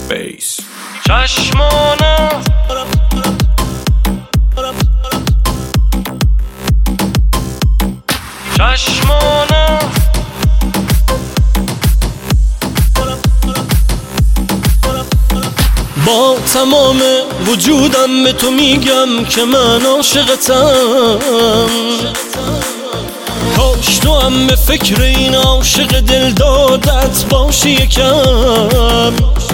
بیس. چشمانم با تمام وجودم به تو میگم که من عاشقتم. کاش تو هم به فکر این عاشق دل دادت باشی یکم.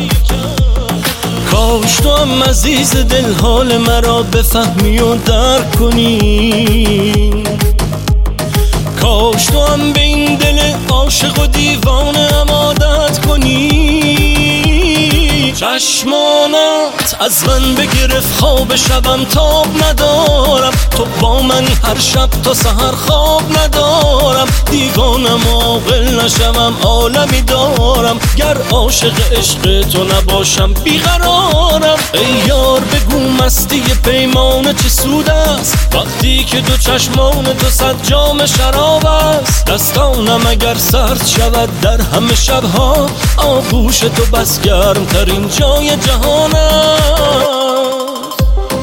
کاش تو هم عزیز دل حال مرا بفهمی و درک کنی. کاش تو هم به این دل عاشق و دیوانه هم عادت کنی. چشمانت از من بگرفت خواب شبم تاب ندارم. تو با منی هر شب تا سحر خواب ندارم. دیوانم عاقل نشوم عالمی دارم. گر عاشق عشق تو نباشم بیقرارم. ای یار بگو مستی پیمانه چه سود است وقتی که دو چشمان تو صد جام شراب است. دستانم اگر سرد شود در همه شبها آغوش تو بس گرم ترین جای جهان است.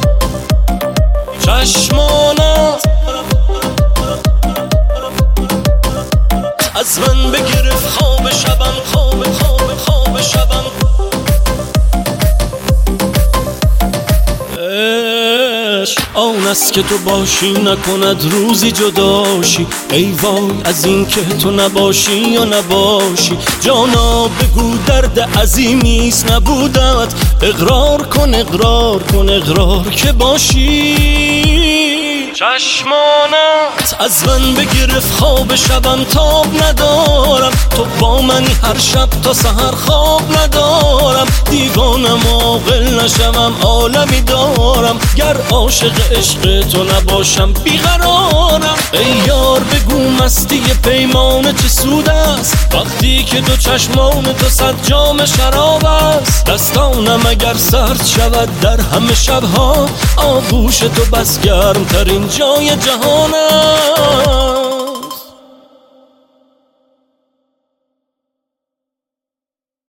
چشمانت از من بگرفت خواب شبم خواب شبم. آن است که تو باشی نکند روزی جداشی. ای وای از این که تو نباشی یا نباشی. جانا بگو درد عظیمیست نبودت. اقرار کن اقرار که باشی. چشمانت از من بگرفت خواب شبم تاب ندارم. تو با منی هر شب تا سحر خواب ندارم. دیوانم عاقل نشوم عالمی دارم. گر عاشق عشق تو نباشم بیقرارم. ای یار بگو مستی پیمانه چه سود است وقتی که دو چشمان تو صد جام شراب است. دستانم اگر سرد شود در همه شبها آغوش تو بس گرم ترین جای جهانم.